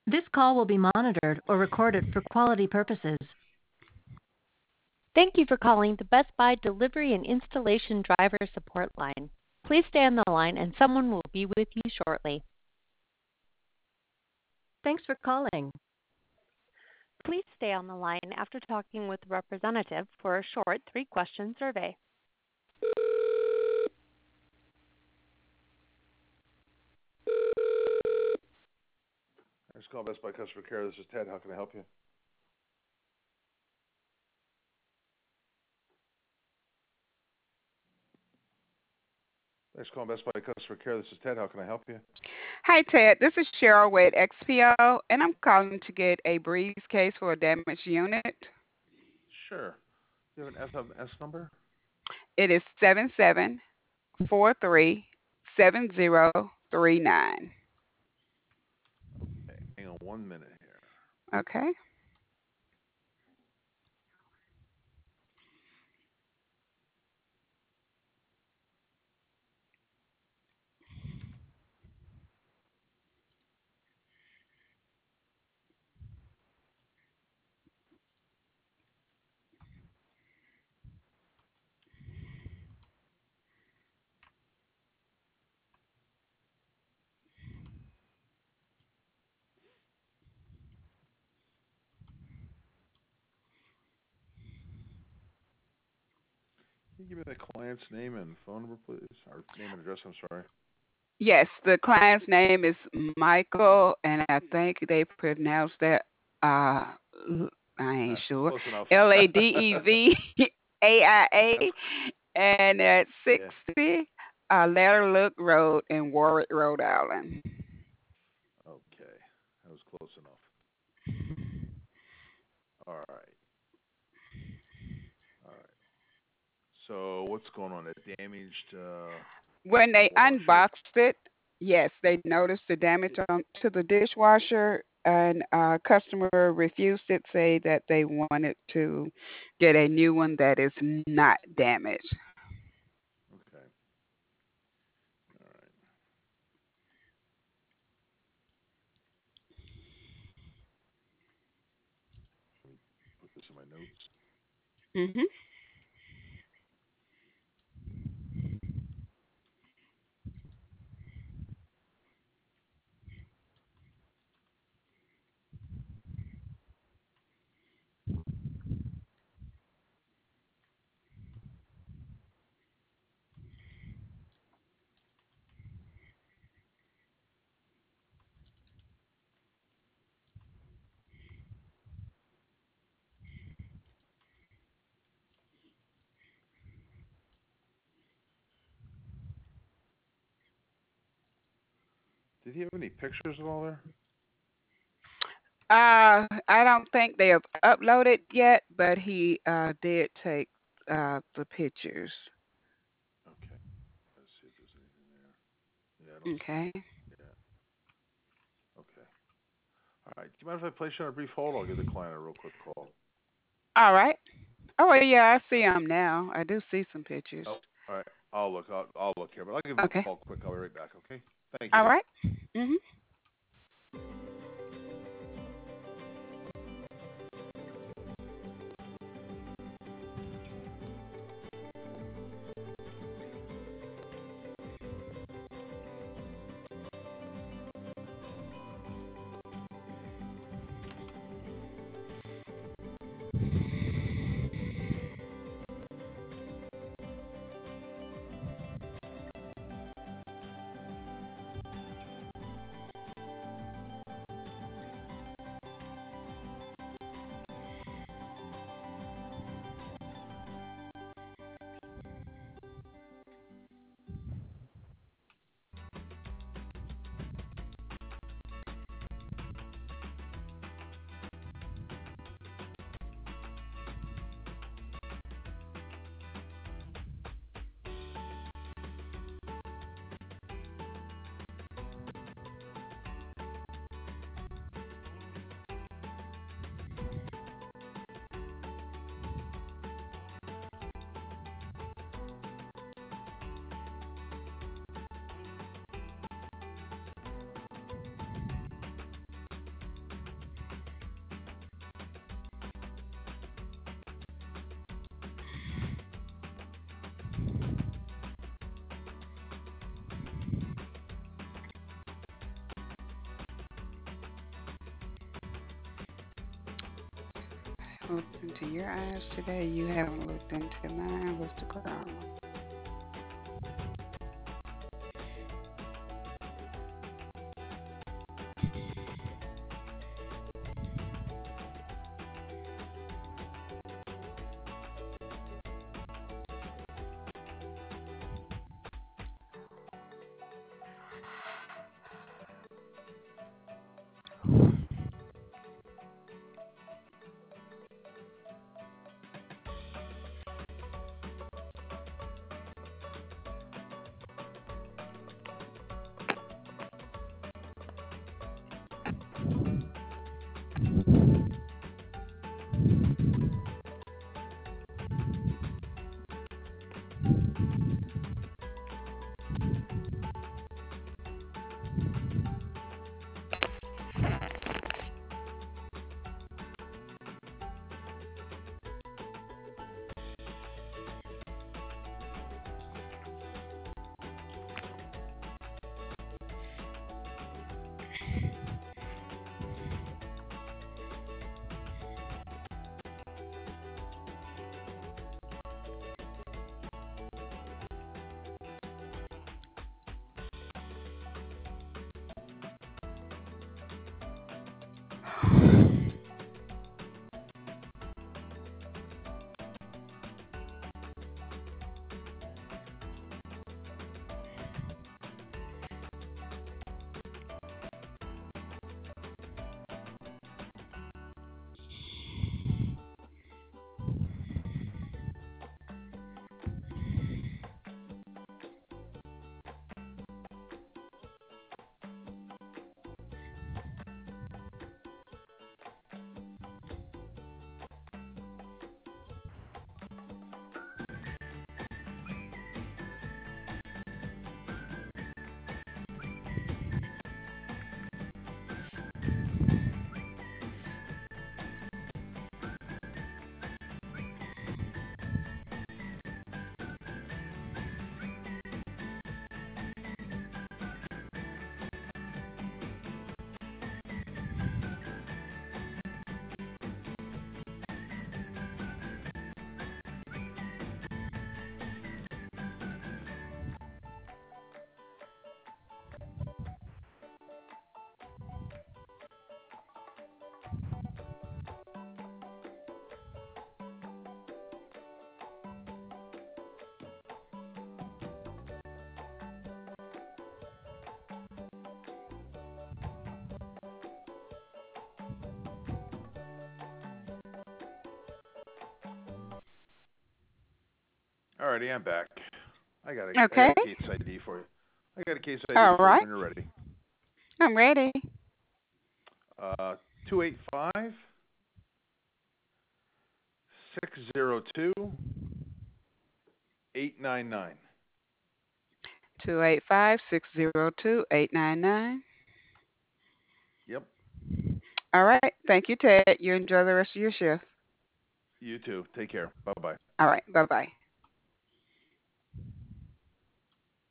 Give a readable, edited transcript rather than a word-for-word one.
This call will be monitored or recorded for quality purposes. Thank you for calling the Best Buy Delivery and Installation Driver Support Line. Please stay on the line and someone will be with you shortly. Thanks for calling. Please stay on the line after talking with a representative for a short 3-question survey. Thanks for calling Best Buy Customer Care. This is Ted. How can I help you? Thanks for calling Best Buy Customer Care. This is Ted. How can I help you? Hi, Ted. This is Cheryl with XPO, and I'm calling to get a briefcase for a damaged unit. Sure. Do you have an FMS number? It is 77437039. Okay. Hang on 1 minute here. Okay. Can you give me the client's name and phone number, please? Or name and address, I'm sorry. Yes, the client's name is Michael, and I think they pronounce that, I ain't sure, Close enough. Ladevaia, and at Yeah. 60 Letterlook Road in Warwick, Rhode Island. Okay. That was close enough. All right. All right. So what's going on? It damaged When they washer. unboxed it, yes, they noticed the damage to the dishwasher, and customer refused it, say that they wanted to get a new one that is not damaged. Okay. All right. Let me put this in my notes. Mhm. Did he have any pictures at all there? I don't think they have uploaded yet, but he did take the pictures. Okay. Let's see if there's anything there. Yeah, I don't see. Okay. Yeah. Okay. All right. Do you mind if I place you on a brief hold? I'll give the client a real quick call. All right. Oh, well, yeah, I see them now. I do see some pictures. Oh, all right. I'll look. I'll look here, but I'll give him a Okay. call quick. I'll be right back. Okay. Thank you. All right. Mhm. Looked into your eyes today. You haven't looked into mine. What's the problem? Alrighty, I'm back. I got Okay. a case ID for you. I got a case ID All for you right. when you're ready. I'm ready. 285 602 899. 285-602-899. Yep. All right. Thank you, Ted. You enjoy the rest of your shift. You too. Take care. Bye bye. All right. Bye bye.